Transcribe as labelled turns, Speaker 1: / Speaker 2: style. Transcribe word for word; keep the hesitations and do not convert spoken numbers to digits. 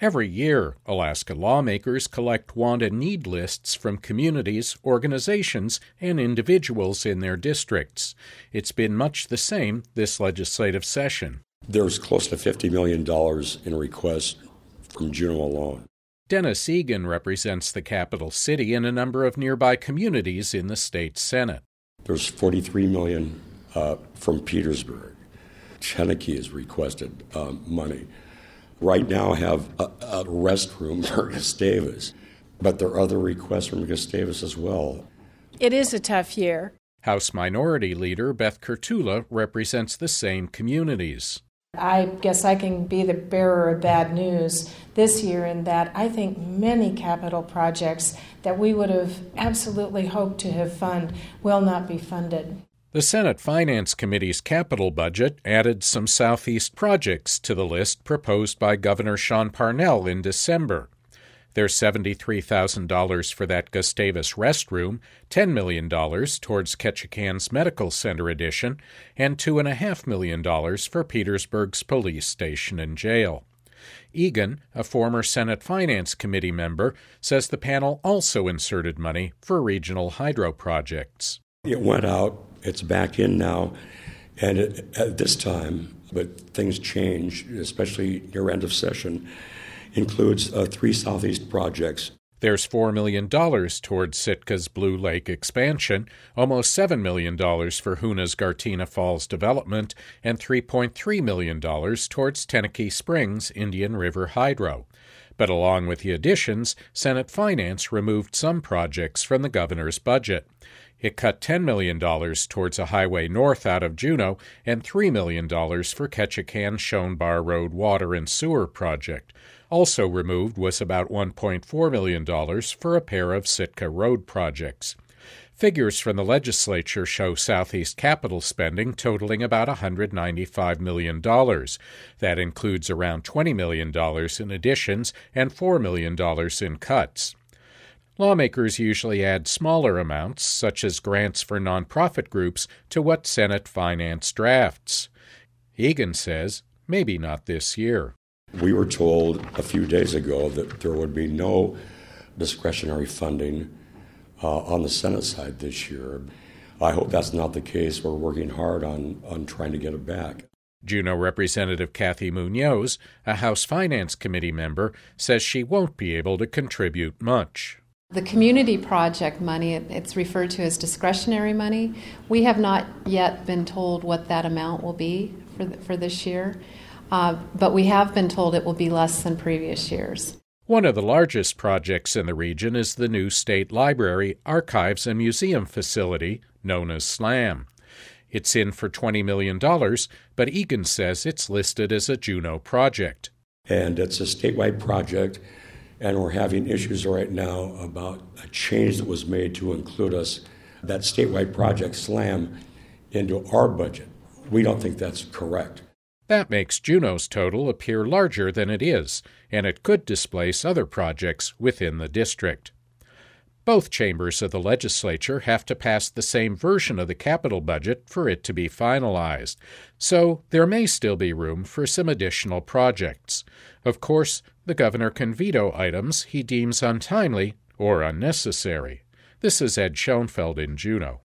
Speaker 1: Every year, Alaska lawmakers collect want and need lists from communities, organizations, and individuals in their districts. It's been much the same this legislative session.
Speaker 2: There's close to fifty million dollars in requests from Juneau alone.
Speaker 1: Dennis Egan represents the capital city and a number of nearby communities in the state Senate.
Speaker 2: There's forty-three million dollars uh, from Petersburg. Chenectadi has requested um, money. Right now have a, a restroom for Gustavus, but there are other requests from Gustavus as well.
Speaker 3: It is a tough year.
Speaker 1: House Minority Leader Beth Kurtula represents the same communities.
Speaker 3: I guess I can be the bearer of bad news this year in that I think many capital projects that we would have absolutely hoped to have funded will not be funded.
Speaker 1: The Senate Finance Committee's capital budget added some Southeast projects to the list proposed by Governor Sean Parnell in December. There's seventy-three thousand dollars for that Gustavus restroom, ten million dollars towards Ketchikan's Medical Center addition, and two point five million dollars for Petersburg's police station and jail. Egan, a former Senate Finance Committee member, says the panel also inserted money for regional hydro projects.
Speaker 2: It went out. It's back in now, and it, at this time, but things change, especially near end of session, includes uh, three Southeast projects.
Speaker 1: There's four million dollars towards Sitka's Blue Lake expansion, almost seven million dollars for Huna's Gartina Falls development, and three point three million dollars towards Tenakee Springs Indian River Hydro. But along with the additions, Senate Finance removed some projects from the governor's budget. It cut ten million dollars towards a highway north out of Juneau and three million dollars for Ketchikan Schoenbar Road water and sewer project. Also removed was about one point four million dollars for a pair of Sitka road projects. Figures from the legislature show Southeast capital spending totaling about one hundred ninety-five million dollars. That includes around twenty million dollars in additions and four million dollars in cuts. Lawmakers usually add smaller amounts, such as grants for nonprofit groups, to what Senate Finance drafts. Egan says maybe not this year.
Speaker 2: We were told a few days ago that there would be no discretionary funding uh, on the Senate side this year. I hope that's not the case. We're working hard on, on trying to get it back.
Speaker 1: Juneau Representative Kathy Munoz, a House Finance Committee member, says she won't be able to contribute much.
Speaker 4: The community project money, it's referred to as discretionary money. We have not yet been told what that amount will be for the, for this year, uh, but we have been told it will be less than previous years.
Speaker 1: One of the largest projects in the region is the new State Library, Archives, and Museum facility, known as SLAM. It's in for twenty million dollars, but Egan says it's listed as a Juneau project.
Speaker 2: And it's a statewide project. And we're having issues right now about a change that was made to include us, that statewide project SLAM, into our budget. We don't think that's correct.
Speaker 1: That makes Juneau's total appear larger than it is, and it could displace other projects within the district. Both chambers of the legislature have to pass the same version of the capital budget for it to be finalized, so there may still be room for some additional projects. Of course, the governor can veto items he deems untimely or unnecessary. This is Ed Schoenfeld in Juneau.